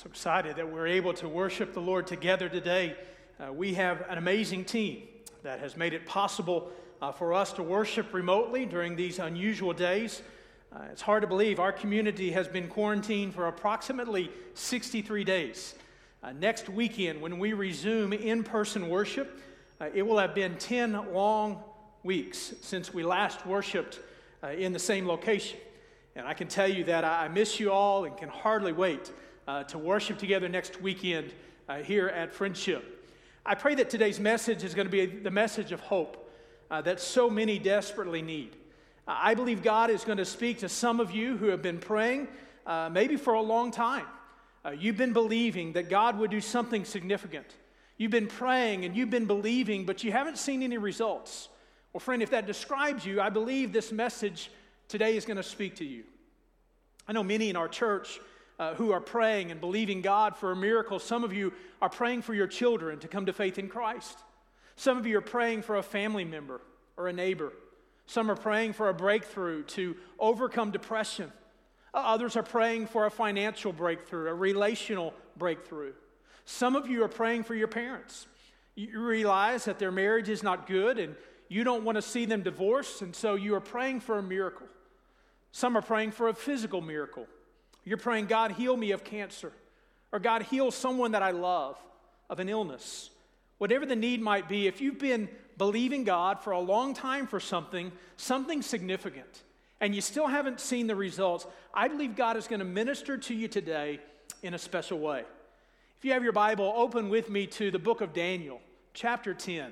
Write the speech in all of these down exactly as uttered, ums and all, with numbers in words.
So excited that we're able to worship the Lord together today. Uh, we have an amazing team that has made it possible uh, for us to worship remotely during these unusual days. Uh, it's hard to believe our community has been quarantined for approximately sixty-three days. Uh, next weekend, when we resume in-person worship, uh, it will have been ten long weeks since we last worshiped uh, in the same location. And I can tell you that I miss you all and can hardly wait Uh, to worship together next weekend uh, here at Friendship. I pray that today's message is going to be the message of hope uh, that so many desperately need. Uh, I believe God is going to speak to some of you who have been praying uh, maybe for a long time. Uh, you've been believing that God would do something significant. You've been praying and you've been believing, but you haven't seen any results. Well, friend, if that describes you, I believe this message today is going to speak to you. I know many in our church Uh, who are praying and believing God for a miracle. Some of you are praying for your children to come to faith in Christ. Some of you are praying for a family member or a neighbor. Some are praying for a breakthrough to overcome depression. Uh, others are praying for a financial breakthrough, a relational breakthrough. Some of you are praying for your parents. You realize that their marriage is not good and you don't want to see them divorced, and so you are praying for a miracle. Some are praying for a physical miracle. You're praying, God, heal me of cancer. Or God, heal someone that I love of an illness. Whatever the need might be, if you've been believing God for a long time for something, something significant, and you still haven't seen the results, I believe God is going to minister to you today in a special way. If you have your Bible, open with me to the book of Daniel, chapter ten.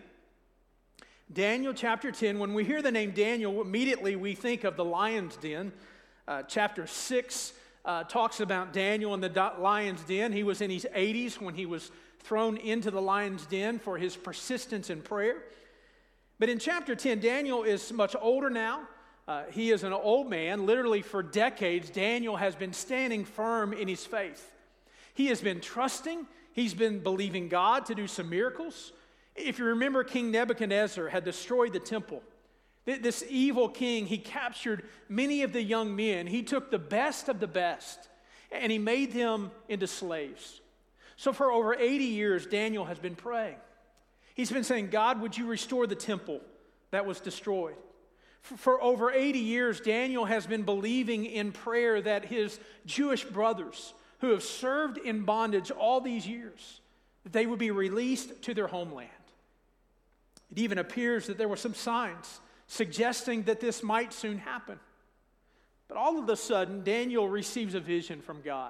Daniel chapter ten, when we hear the name Daniel, immediately we think of the lion's den. Uh, chapter six Uh, talks about Daniel in the do- lion's den. He was in his eighties when he was thrown into the lion's den for his persistence in prayer. But in chapter ten, Daniel is much older now. Uh, he is an old man. Literally for decades, Daniel has been standing firm in his faith. He has been trusting. He's been believing God to do some miracles. If you remember, King Nebuchadnezzar had destroyed the temple. This evil king, he captured many of the young men. He took the best of the best, and he made them into slaves. So for over eighty years, Daniel has been praying. He's been saying, God, would you restore the temple that was destroyed? For, for over eighty years, Daniel has been believing in prayer that his Jewish brothers, who have served in bondage all these years, that they would be released to their homeland. It even appears that there were some signs suggesting that this might soon happen. But all of a sudden, Daniel receives a vision from God.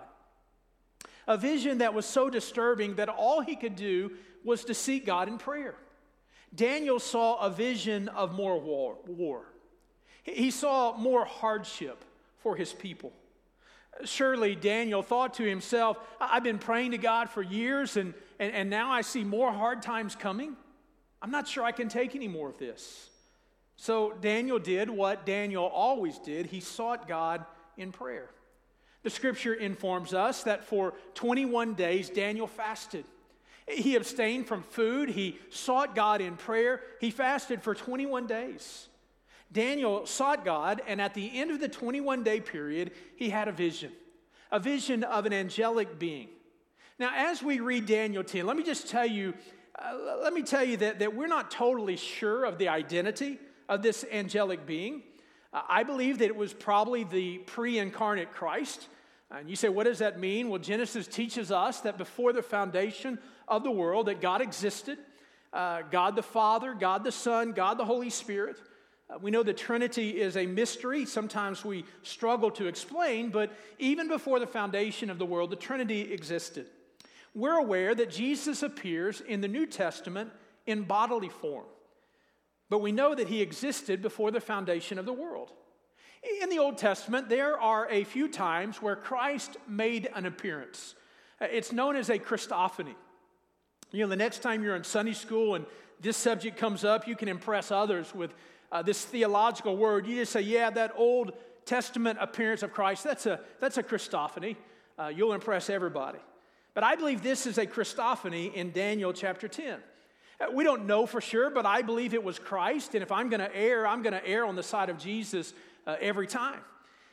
A vision that was so disturbing that all he could do was to seek God in prayer. Daniel saw a vision of more war. war. He saw more hardship for his people. Surely Daniel thought to himself, I've been praying to God for years, and, and, and now I see more hard times coming. I'm not sure I can take any more of this. So Daniel did what Daniel always did. He sought God in prayer. The scripture informs us that for twenty-one days, Daniel fasted. He abstained from food. He sought God in prayer. He fasted for twenty-one days. Daniel sought God, and at the end of the twenty-one day period, he had a vision. A vision of an angelic being. Now, as we read Daniel ten, let me just tell you, uh, let me tell you that, that we're not totally sure of the identity of this angelic being. Uh, I believe that it was probably the pre-incarnate Christ. And you say, what does that mean? Well, Genesis teaches us that before the foundation of the world, that God existed. Uh, God the Father, God the Son, God the Holy Spirit. Uh, we know the Trinity is a mystery. Sometimes we struggle to explain, but even before the foundation of the world, the Trinity existed. We're aware that Jesus appears in the New Testament in bodily form. But we know that he existed before the foundation of the world. In the Old Testament, there are a few times where Christ made an appearance. It's known as a Christophany. You know, the next time you're in Sunday school and this subject comes up, you can impress others with uh, this theological word. You just say, yeah, that Old Testament appearance of Christ, that's a, that's a Christophany. Uh, you'll impress everybody. But I believe this is a Christophany in Daniel chapter ten. We don't know for sure, but I believe it was Christ. And if I'm going to err, I'm going to err on the side of Jesus uh, every time.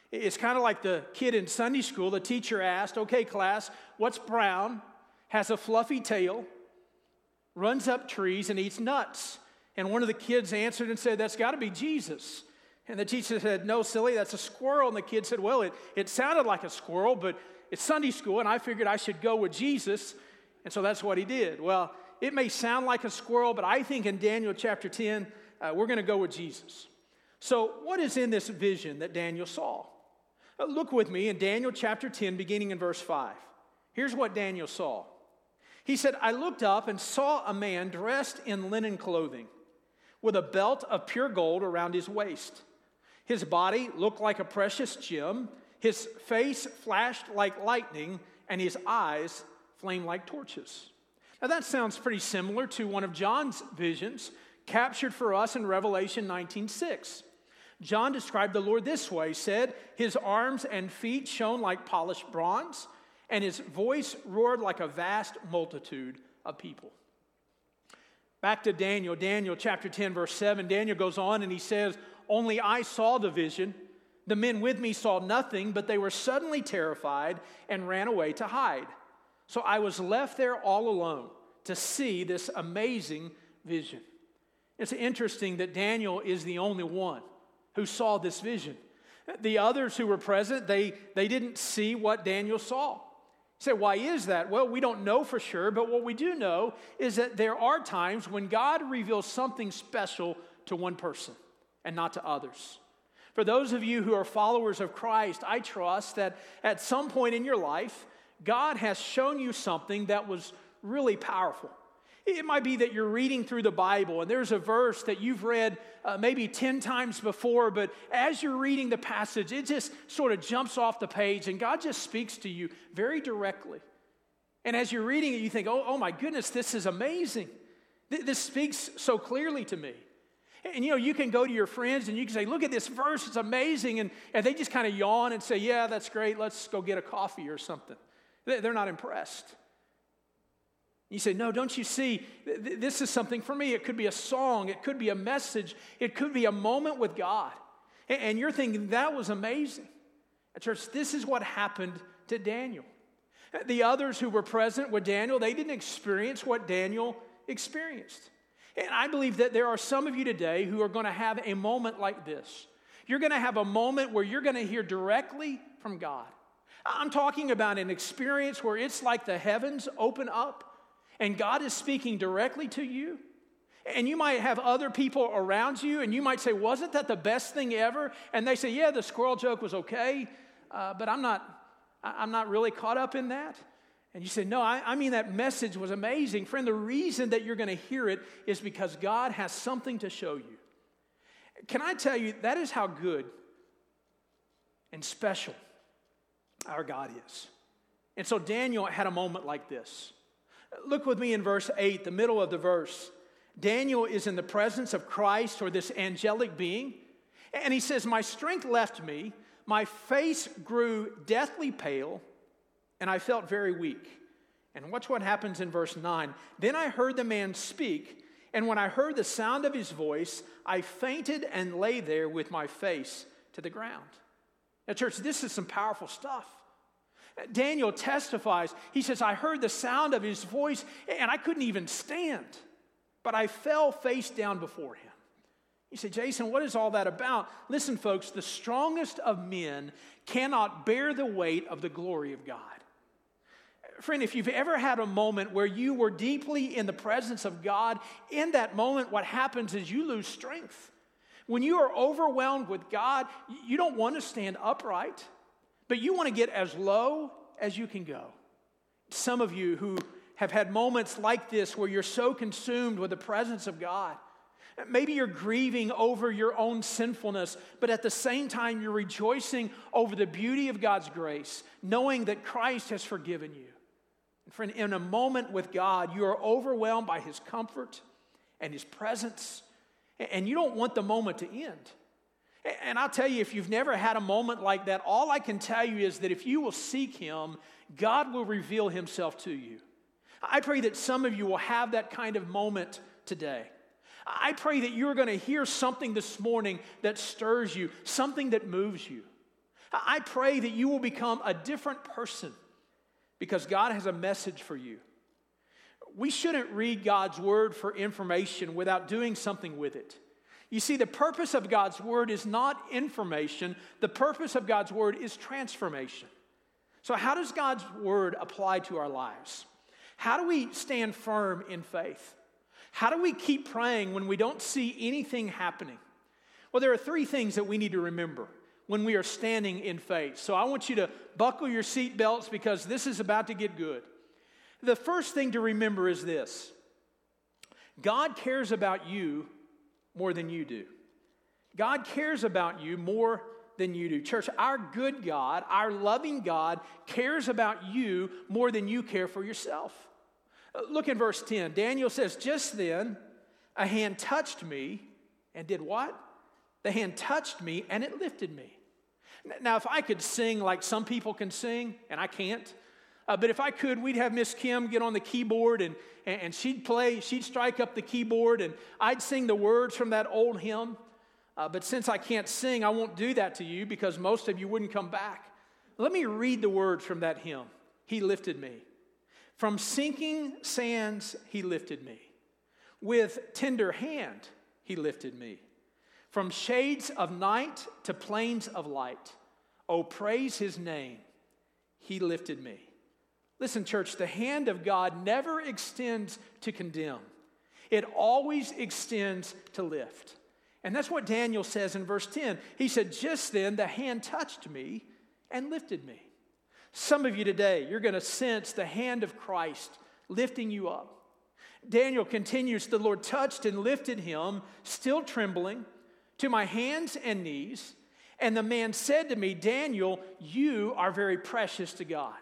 It's kind of like the kid in Sunday school. The teacher asked, okay, class, what's brown, has a fluffy tail, runs up trees, and eats nuts? And one of the kids answered and said, that's got to be Jesus. And the teacher said, no, silly, that's a squirrel. And the kid said, well, it, it sounded like a squirrel, but it's Sunday school, and I figured I should go with Jesus. And so that's what he did. Well, it may sound like a squirrel, but I think in Daniel chapter ten, uh, we're going to go with Jesus. So what is in this vision that Daniel saw? Uh, look with me in Daniel chapter ten, beginning in verse five. Here's what Daniel saw. He said, I looked up and saw a man dressed in linen clothing, with a belt of pure gold around his waist. His body looked like a precious gem. His face flashed like lightning, and his eyes flamed like torches. Now that sounds pretty similar to one of John's visions captured for us in Revelation nineteen six. John described the Lord this way. He said, his arms and feet shone like polished bronze, and his voice roared like a vast multitude of people. Back to Daniel, Daniel chapter ten, verse seven. Daniel goes on and he says, only I saw the vision. The men with me saw nothing, but they were suddenly terrified and ran away to hide. So I was left there all alone to see this amazing vision. It's interesting that Daniel is the only one who saw this vision. The others who were present, they, they didn't see what Daniel saw. You say, why is that? Well, we don't know for sure, but what we do know is that there are times when God reveals something special to one person and not to others. For those of you who are followers of Christ, I trust that at some point in your life, God has shown you something that was really powerful. It might be that you're reading through the Bible and there's a verse that you've read uh, maybe ten times before, but as you're reading the passage, it just sort of jumps off the page and God just speaks to you very directly. And as you're reading it, you think, oh, oh my goodness, this is amazing. Th- this speaks so clearly to me. And you know, you can go to your friends and you can say, look at this verse, it's amazing. And, and they just kind of yawn and say, yeah, that's great, let's go get a coffee or something. They're not impressed. You say, no, don't you see, this is something for me. It could be a song, it could be a message, it could be a moment with God. And you're thinking, that was amazing. Church, this is what happened to Daniel. The others who were present with Daniel, they didn't experience what Daniel experienced. And I believe that there are some of you today who are going to have a moment like this. You're going to have a moment where you're going to hear directly from God. I'm talking about an experience where it's like the heavens open up and God is speaking directly to you. And you might have other people around you and you might say, wasn't that the best thing ever? And they say, yeah, the squirrel joke was okay, uh, but I'm not, I'm not really caught up in that. And you say, no, I, I mean that message was amazing. Friend, the reason that you're going to hear it is because God has something to show you. Can I tell you, that is how good and special our God is. And so Daniel had a moment like this. Look with me in verse eight, the middle of the verse. Daniel is in the presence of Christ, or this angelic being, and he says, my strength left me, my face grew deathly pale, and I felt very weak. And watch what happens in verse nine. Then I heard the man speak, and when I heard the sound of his voice, I fainted and lay there with my face to the ground. Now, church, this is some powerful stuff. Daniel testifies. He says, I heard the sound of his voice, and I couldn't even stand, but I fell face down before him. You say, Jason, what is all that about? Listen, folks, the strongest of men cannot bear the weight of the glory of God. Friend, if you've ever had a moment where you were deeply in the presence of God, in that moment what happens is you lose strength. When you are overwhelmed with God, you don't want to stand upright, but you want to get as low as you can go. Some of you who have had moments like this where you're so consumed with the presence of God, maybe you're grieving over your own sinfulness, but at the same time you're rejoicing over the beauty of God's grace, knowing that Christ has forgiven you. And friend, in a moment with God, you are overwhelmed by His comfort and His presence, and you don't want the moment to end. And I'll tell you, if you've never had a moment like that, all I can tell you is that if you will seek Him, God will reveal Himself to you. I pray that some of you will have that kind of moment today. I pray that you're going to hear something this morning that stirs you, something that moves you. I pray that you will become a different person because God has a message for you. We shouldn't read God's word for information without doing something with it. You see, the purpose of God's word is not information. The purpose of God's word is transformation. So how does God's word apply to our lives? How do we stand firm in faith? How do we keep praying when we don't see anything happening? Well, there are three things that we need to remember when we are standing in faith. So I want you to buckle your seatbelts because this is about to get good. The first thing to remember is this: God cares about you more than you do. God cares about you more than you do. Church, our good God, our loving God, cares about you more than you care for yourself. Look in verse ten. Daniel says, just then a hand touched me and did what? The hand touched me and it lifted me. Now, if I could sing like some people can sing, and I can't, Uh, but if I could, we'd have Miss Kim get on the keyboard and, and she'd play, she'd strike up the keyboard and I'd sing the words from that old hymn. Uh, but since I can't sing, I won't do that to you because most of you wouldn't come back. Let me read the words from that hymn. He lifted me. From sinking sands, he lifted me. With tender hand, he lifted me. From shades of night to plains of light. Oh, praise his name. He lifted me. Listen, church, the hand of God never extends to condemn. It always extends to lift. And that's what Daniel says in verse ten. He said, just then the hand touched me and lifted me. Some of you today, you're going to sense the hand of Christ lifting you up. Daniel continues, the Lord touched and lifted him, still trembling, to my hands and knees. And the man said to me, Daniel, you are very precious to God.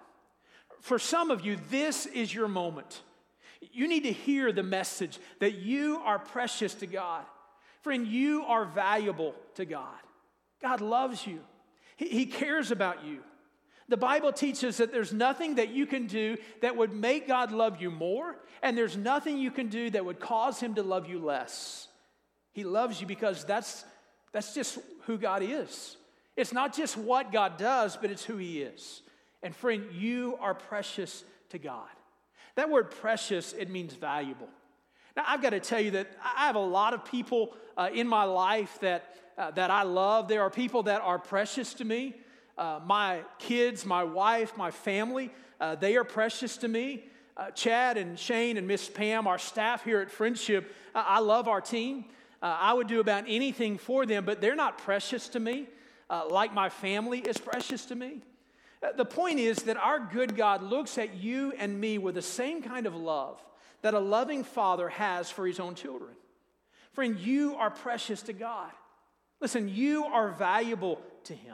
For some of you, this is your moment. You need to hear the message that you are precious to God. Friend, you are valuable to God. God loves you. He, he cares about you. The Bible teaches that there's nothing that you can do that would make God love you more, and there's nothing you can do that would cause him to love you less. He loves you because that's, that's just who God is. It's not just what God does, but it's who he is. And friend, you are precious to God. That word precious, it means valuable. Now, I've got to tell you that I have a lot of people uh, in my life that, uh, that I love. There are people that are precious to me. Uh, my kids, my wife, my family, uh, they are precious to me. Uh, Chad and Shane and Miss Pam, our staff here at Friendship, uh, I love our team. Uh, I would do about anything for them, but they're not precious to me uh, like my family is precious to me. The point is that our good God looks at you and me with the same kind of love that a loving father has for his own children. Friend, you are precious to God. Listen, you are valuable to him.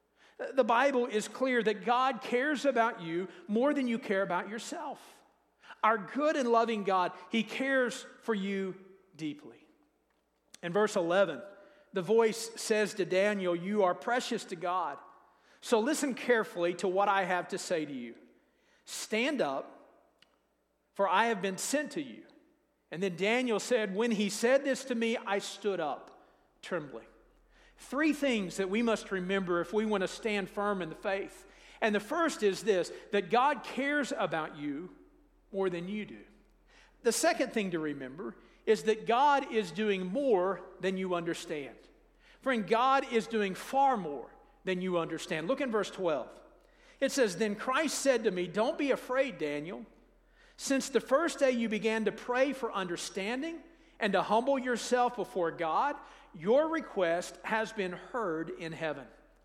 The Bible is clear that God cares about you more than you care about yourself. Our good and loving God, he cares for you deeply. In verse eleven, the voice says to Daniel, you are precious to God. So listen carefully to what I have to say to you. Stand up, for I have been sent to you. And then Daniel said, when he said this to me, I stood up, trembling. Three things that we must remember if we want to stand firm in the faith. And the first is this, that God cares about you more than you do. The second thing to remember is that God is doing more than you understand. Friend, God is doing far more than you understand. Look in verse twelve. It says, then Christ said to me, don't be afraid, Daniel. Since the first day you began to pray for understanding and to humble yourself before God, your request has been heard in heaven.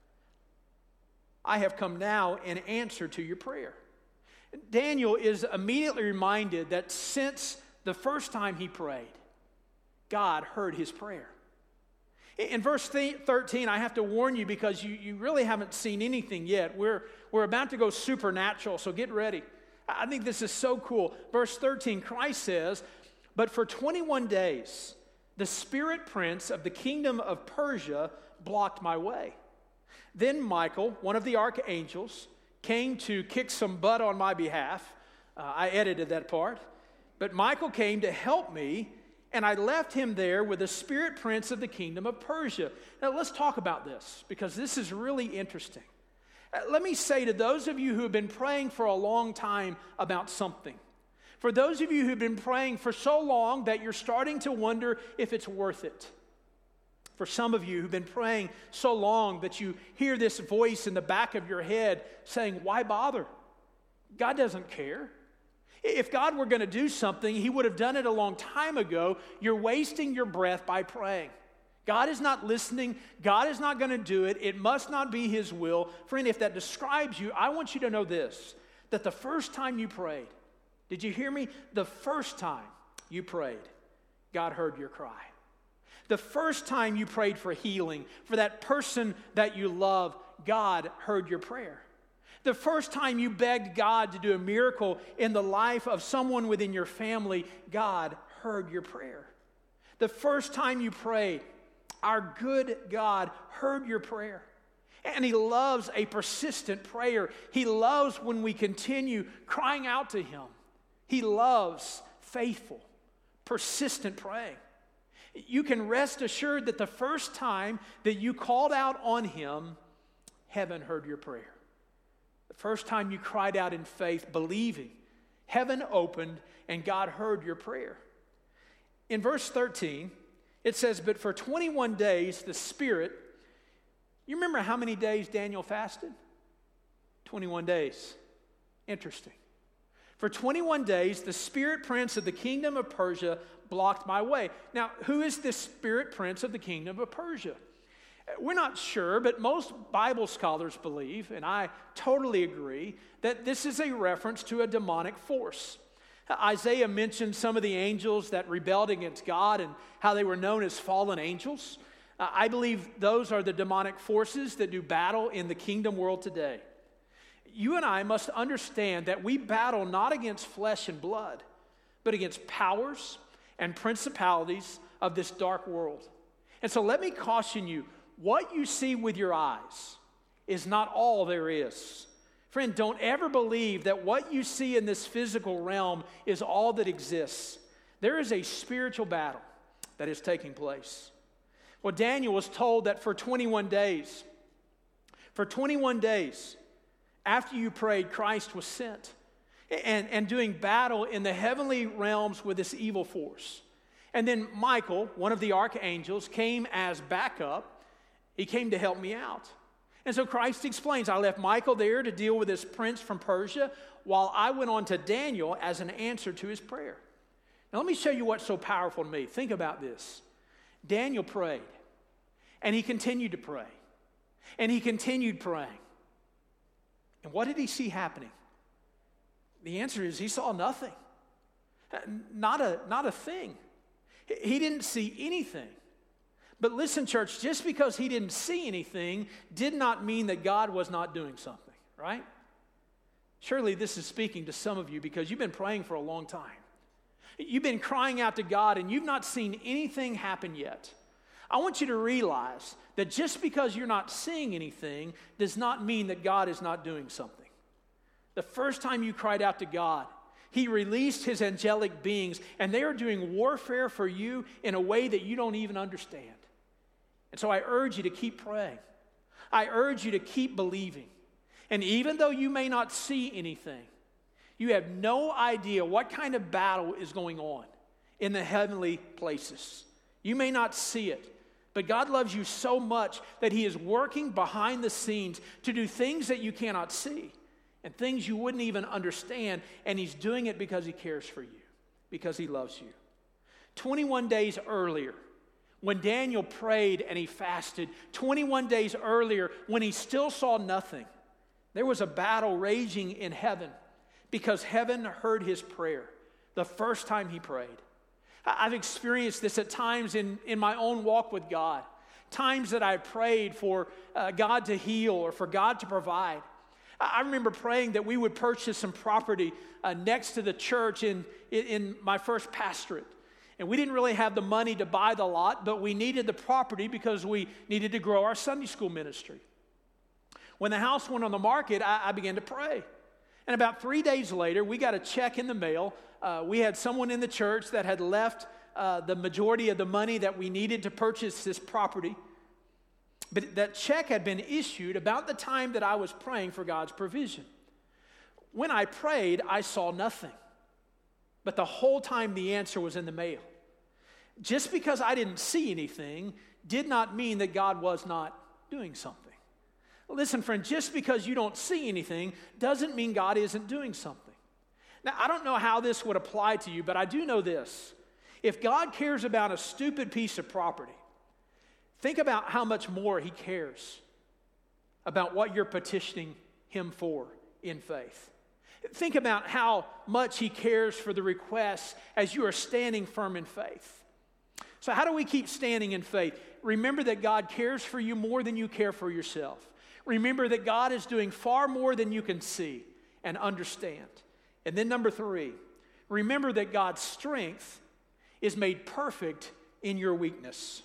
I have come now in answer to your prayer. Daniel is immediately reminded that since the first time he prayed, God heard his prayer. In verse thirteen, I have to warn you because you, you really haven't seen anything yet. We're, we're about to go supernatural, so get ready. I think this is so cool. Verse thirteen, Christ says, but for twenty-one days, the spirit prince of the kingdom of Persia blocked my way. Then Michael, one of the archangels, came to kick some butt on my behalf. Uh, I edited that part. But Michael came to help me, and I left him there with the spirit prince of the kingdom of Persia. Now let's talk about this, because this is really interesting. Uh, let me say to those of you who have been praying for a long time about something, for those of you who've been praying for so long that you're starting to wonder if it's worth it, for some of you who've been praying so long that you hear this voice in the back of your head saying, why bother? God doesn't care. If God were going to do something, he would have done it a long time ago. You're wasting your breath by praying. God is not listening. God is not going to do it. It must not be his will. Friend, if that describes you, I want you to know this, that the first time you prayed, did you hear me? The first time you prayed, God heard your cry. The first time you prayed for healing, for that person that you love, God heard your prayer. The first time you begged God to do a miracle in the life of someone within your family, God heard your prayer. The first time you prayed, our good God heard your prayer. And he loves a persistent prayer. He loves when we continue crying out to him. He loves faithful, persistent praying. You can rest assured that the first time that you called out on him, heaven heard your prayer. The first time you cried out in faith, believing, heaven opened and God heard your prayer. In verse thirteen, it says, but for twenty-one days, the Spirit, you remember how many days Daniel fasted? twenty-one days. Interesting. For twenty-one days, the spirit prince of the kingdom of Persia blocked my way. Now, who is this spirit prince of the kingdom of Persia? We're not sure, but most Bible scholars believe, and I totally agree, that this is a reference to a demonic force. Isaiah mentioned some of the angels that rebelled against God and how they were known as fallen angels. Uh, I believe those are the demonic forces that do battle in the kingdom world today. You and I must understand that we battle not against flesh and blood, but against powers and principalities of this dark world. And so let me caution you, what you see with your eyes is not all there is. Friend, don't ever believe that what you see in this physical realm is all that exists. There is a spiritual battle that is taking place. Well, Daniel was told that for twenty-one days, for twenty-one days, after you prayed, Christ was sent and, and doing battle in the heavenly realms with this evil force. And then Michael, one of the archangels, came as backup. He came to help me out. And so Christ explains, I left Michael there to deal with this prince from Persia while I went on to Daniel as an answer to his prayer. Now let me show you what's so powerful to me. Think about this. Daniel prayed, and he continued to pray, and he continued praying. And what did he see happening? The answer is he saw nothing. Not a, not a thing. He didn't see anything. But listen, church, just because he didn't see anything did not mean that God was not doing something, right? Surely this is speaking to some of you because you've been praying for a long time. You've been crying out to God and you've not seen anything happen yet. I want you to realize that just because you're not seeing anything does not mean that God is not doing something. The first time you cried out to God, he released his angelic beings, and they are doing warfare for you in a way that you don't even understand. And so I urge you to keep praying. I urge you to keep believing. And even though you may not see anything, you have no idea what kind of battle is going on in the heavenly places. You may not see it, but God loves you so much that he is working behind the scenes to do things that you cannot see and things you wouldn't even understand, and he's doing it because he cares for you, because he loves you. twenty-one days earlier, when Daniel prayed and he fasted, twenty-one days earlier, when he still saw nothing, there was a battle raging in heaven because heaven heard his prayer the first time he prayed. I've experienced this at times in, in my own walk with God, times that I prayed for uh, God to heal or for God to provide. I remember praying that we would purchase some property uh, next to the church in, in, in my first pastorate. And we didn't really have the money to buy the lot, but we needed the property because we needed to grow our Sunday school ministry. When the house went on the market, I, I began to pray. And about three days later, we got a check in the mail. Uh, we had someone in the church that had left uh, the majority of the money that we needed to purchase this property. But that check had been issued about the time that I was praying for God's provision. When I prayed, I saw nothing. But the whole time the answer was in the mail. Just because I didn't see anything did not mean that God was not doing something. Listen, friend, just because you don't see anything doesn't mean God isn't doing something. Now, I don't know how this would apply to you, but I do know this. If God cares about a stupid piece of property, think about how much more he cares about what you're petitioning him for in faith. Think about how much he cares for the requests as you are standing firm in faith. So how do we keep standing in faith? Remember that God cares for you more than you care for yourself. Remember that God is doing far more than you can see and understand. And then number three, remember that God's strength is made perfect in your weakness.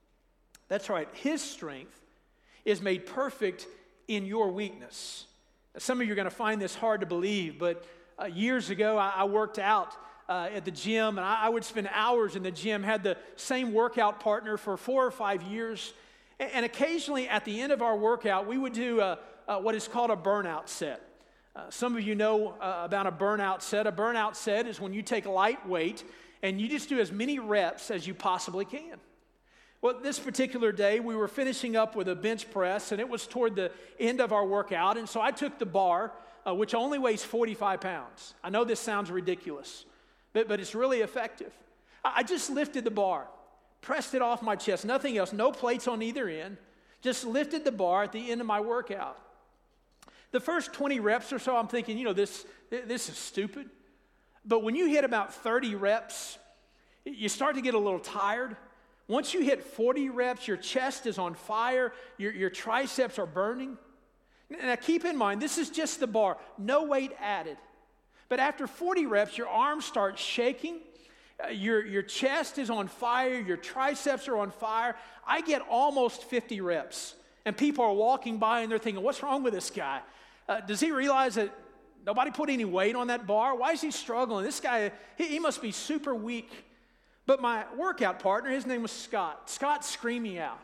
That's right, his strength is made perfect in your weakness. Now, some of you are going to find this hard to believe, but uh, years ago I, I worked out uh, at the gym, and I, I would spend hours in the gym, had the same workout partner for four or five years, and, and occasionally at the end of our workout, we would do a, a, what is called a burnout set. Uh, some of you know uh, about a burnout set. A burnout set is when you take light weight and you just do as many reps as you possibly can. Well, this particular day, we were finishing up with a bench press, and it was toward the end of our workout, and so I took the bar, uh, which only weighs forty-five pounds. I know this sounds ridiculous, but, but it's really effective. I, I just lifted the bar, pressed it off my chest, nothing else, no plates on either end, just lifted the bar at the end of my workout. The first twenty reps or so, I'm thinking, you know, this, this is stupid. But when you hit about thirty reps, you start to get a little tired. Once you hit forty reps, your chest is on fire, your, your triceps are burning. Now keep in mind, this is just the bar, no weight added. But after forty reps, your arms start shaking, uh, your, your chest is on fire, your triceps are on fire. I get almost fifty reps, and people are walking by and they're thinking, what's wrong with this guy? Uh, does he realize that nobody put any weight on that bar? Why is he struggling? This guy, he, he must be super weak. But my workout partner, his name was Scott. Scott's screaming out.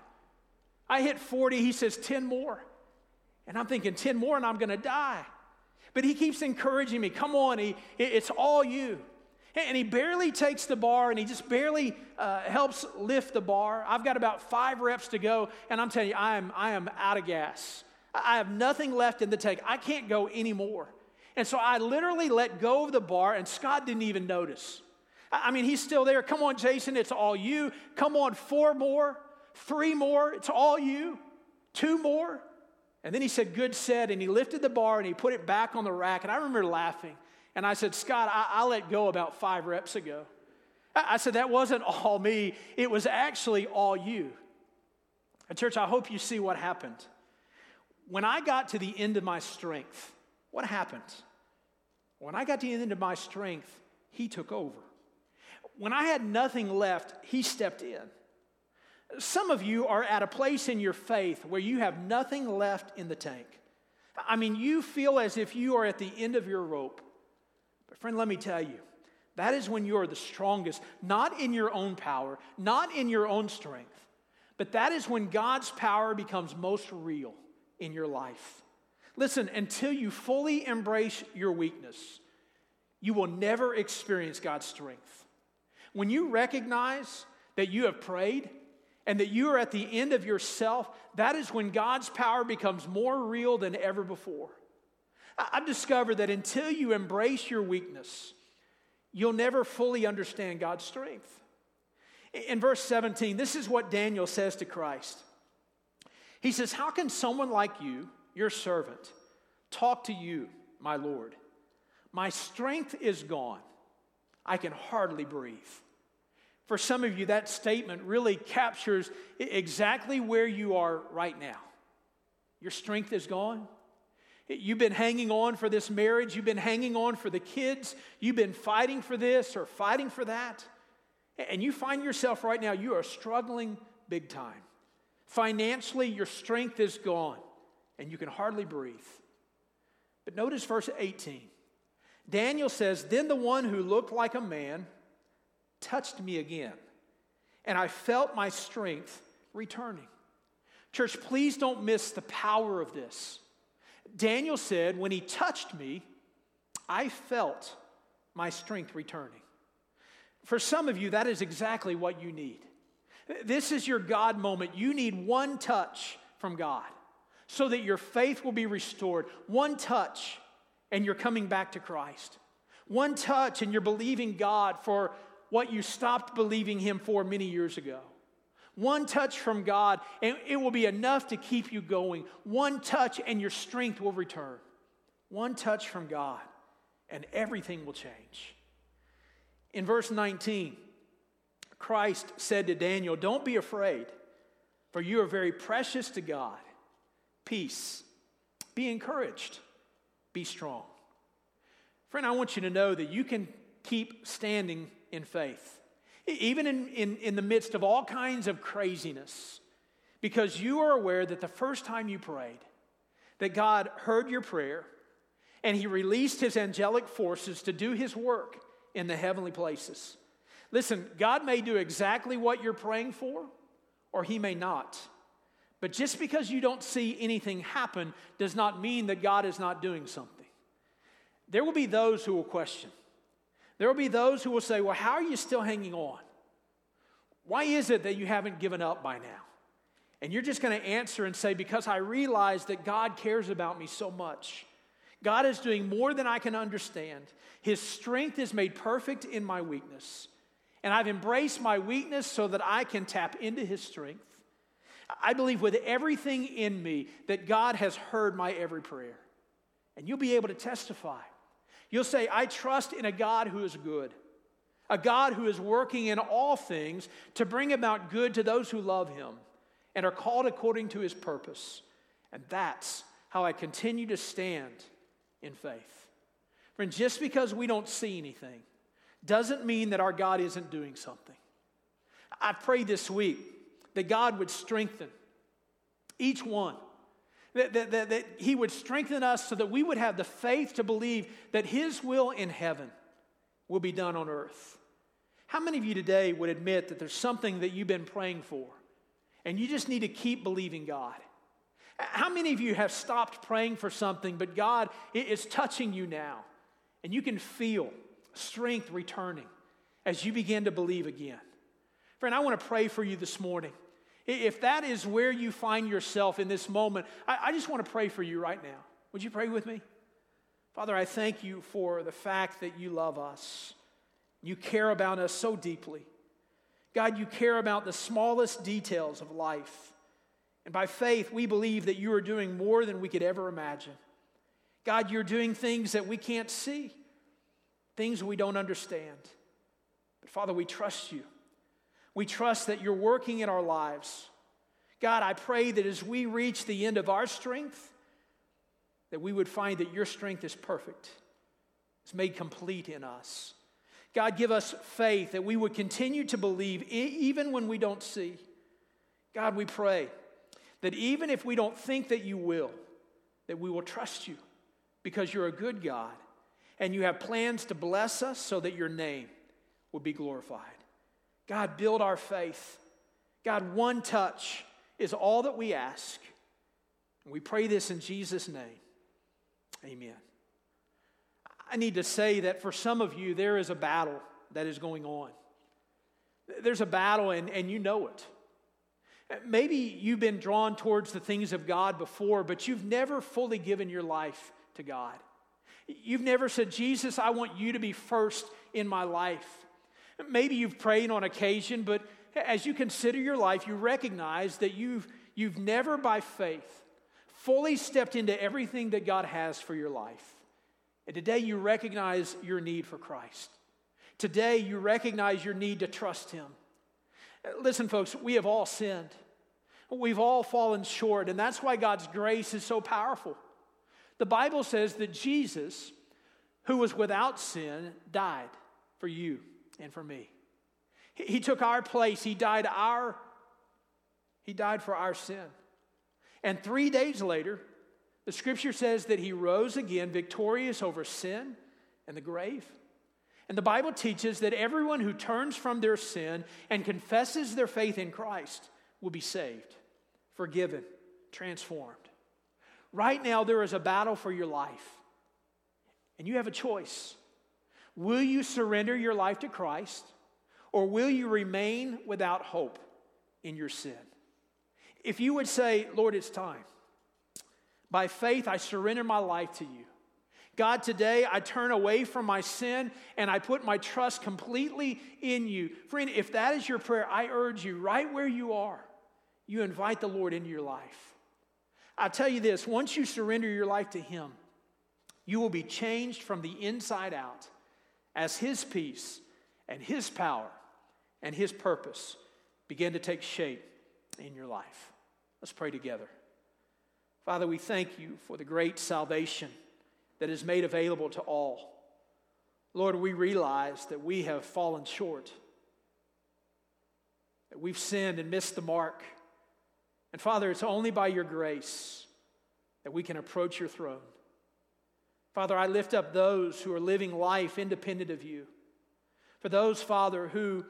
I hit forty, he says ten more. And I'm thinking ten more and I'm going to die. But he keeps encouraging me, come on, he, it's all you. And he barely takes the bar and he just barely uh, helps lift the bar. I've got about five reps to go, and I'm telling you, I am, I am out of gas. I have nothing left in the tank. I can't go anymore. And so I literally let go of the bar, and Scott didn't even notice. I mean, he's still there. Come on, Jason, it's all you. Come on, four more, three more, it's all you. Two more. And then he said, good set, and he lifted the bar and he put it back on the rack. And I remember laughing. And I said, Scott, I, I let go about five reps ago. I, I said, that wasn't all me. It was actually all you. And church, I hope you see what happened. When I got to the end of my strength, what happened? When I got to the end of my strength, he took over. When I had nothing left, he stepped in. Some of you are at a place in your faith where you have nothing left in the tank. I mean, you feel as if you are at the end of your rope. But friend, let me tell you, that is when you are the strongest, not in your own power, not in your own strength, but that is when God's power becomes most real in your life. Listen, until you fully embrace your weakness, you will never experience God's strength. When you recognize that you have prayed and that you are at the end of yourself, that is when God's power becomes more real than ever before. I've discovered that until you embrace your weakness, you'll never fully understand God's strength. In verse seventeen, this is what Daniel says to Christ. He says, how can someone like you, your servant, talk to you, my Lord? My strength is gone. I can hardly breathe. For some of you, that statement really captures exactly where you are right now. Your strength is gone. You've been hanging on for this marriage. You've been hanging on for the kids. You've been fighting for this or fighting for that. And you find yourself right now, you are struggling big time. Financially, your strength is gone, and you can hardly breathe. But notice verse eighteen. Daniel says, then the one who looked like a man touched me again, and I felt my strength returning. Church, please don't miss the power of this. Daniel said, when he touched me, I felt my strength returning. For some of you, that is exactly what you need. This is your God moment. You need one touch from God so that your faith will be restored. One touch and you're coming back to Christ. One touch and you're believing God for what you stopped believing Him for many years ago. One touch from God and it will be enough to keep you going. One touch and your strength will return. One touch from God and everything will change. In verse nineteen, Christ said to Daniel, don't be afraid, for you are very precious to God. Peace. Be encouraged. Be strong. Friend, I want you to know that you can keep standing in faith, even in, in, in the midst of all kinds of craziness, because you are aware that the first time you prayed, that God heard your prayer, and He released His angelic forces to do His work in the heavenly places. Listen, God may do exactly what you're praying for, or He may not. But just because you don't see anything happen does not mean that God is not doing something. There will be those who will question. There will be those who will say, well, how are you still hanging on? Why is it that you haven't given up by now? And you're just going to answer and say, because I realize that God cares about me so much. God is doing more than I can understand. His strength is made perfect in my weakness. And I've embraced my weakness so that I can tap into His strength. I believe with everything in me that God has heard my every prayer. And you'll be able to testify. You'll say, I trust in a God who is good. A God who is working in all things to bring about good to those who love Him and are called according to His purpose. And that's how I continue to stand in faith. Friend, just because we don't see anything doesn't mean that our God isn't doing something. I prayed this week that God would strengthen each one. That, that, that, that He would strengthen us so that we would have the faith to believe that His will in heaven will be done on earth. How many of you today would admit that there's something that you've been praying for and you just need to keep believing God? How many of you have stopped praying for something, but God is touching you now and you can feel strength returning as you begin to believe again? Friend, I want to pray for you this morning. If that is where you find yourself in this moment, I, I just want to pray for you right now. Would you pray with me? Father, I thank You for the fact that You love us. You care about us so deeply. God, You care about the smallest details of life. And by faith, we believe that You are doing more than we could ever imagine. God, You're doing things that we can't see, things we don't understand. But Father, we trust You. We trust that You're working in our lives. God, I pray that as we reach the end of our strength, that we would find that Your strength is perfect. It's made complete in us. God, give us faith that we would continue to believe even when we don't see. God, we pray that even if we don't think that You will, that we will trust You because You're a good God and You have plans to bless us so that Your name will be glorified. God, build our faith. God, one touch is all that we ask. And we pray this in Jesus' name. Amen. I need to say that for some of you, there is a battle that is going on. There's a battle and, and you know it. Maybe you've been drawn towards the things of God before, but you've never fully given your life to God. You've never said, Jesus, I want You to be first in my life. Maybe you've prayed on occasion, but as you consider your life, you recognize that you've, you've never by faith fully stepped into everything that God has for your life. And today you recognize your need for Christ. Today you recognize your need to trust Him. Listen, folks, we have all sinned. We've all fallen short, and that's why God's grace is so powerful. The Bible says that Jesus, who was without sin, died for you and for me. He took our place. He died our, he died for our sin. And three days later, the Scripture says that He rose again, victorious over sin and the grave. And the Bible teaches that everyone who turns from their sin and confesses their faith in Christ will be saved. forgiven, transformed. Right now, there is a battle for your life, and you have a choice. Will you surrender your life to Christ, or will you remain without hope in your sin? If you would say, Lord, it's time. By faith, I surrender my life to you. God, today I turn away from my sin and I put my trust completely in you. Friend, if that is your prayer, I urge you, right where you are, you invite the Lord into your life. I tell you this, once you surrender your life to Him, you will be changed from the inside out as His peace and His power and His purpose begin to take shape in your life. Let's pray together. Father, we thank you for the great salvation that is made available to all. Lord, we realize that we have fallen short, that we've sinned and missed the mark. And Father, it's only by your grace that we can approach your throne. Father, I lift up those who are living life independent of you. For those, Father, who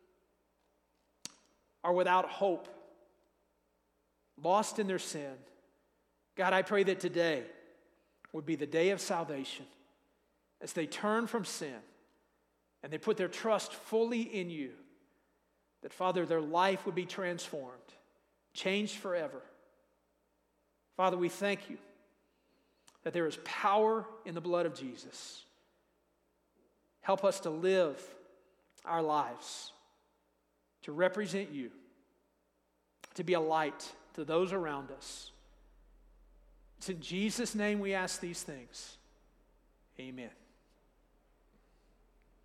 are without hope, lost in their sin, God, I pray that today would be the day of salvation as they turn from sin and they put their trust fully in you, that, Father, their life would be transformed, changed forever. Father, we thank you that there is power in the blood of Jesus. Help us to live our lives to represent you, to be a light to those around us. It's in Jesus' name we ask these things. Amen.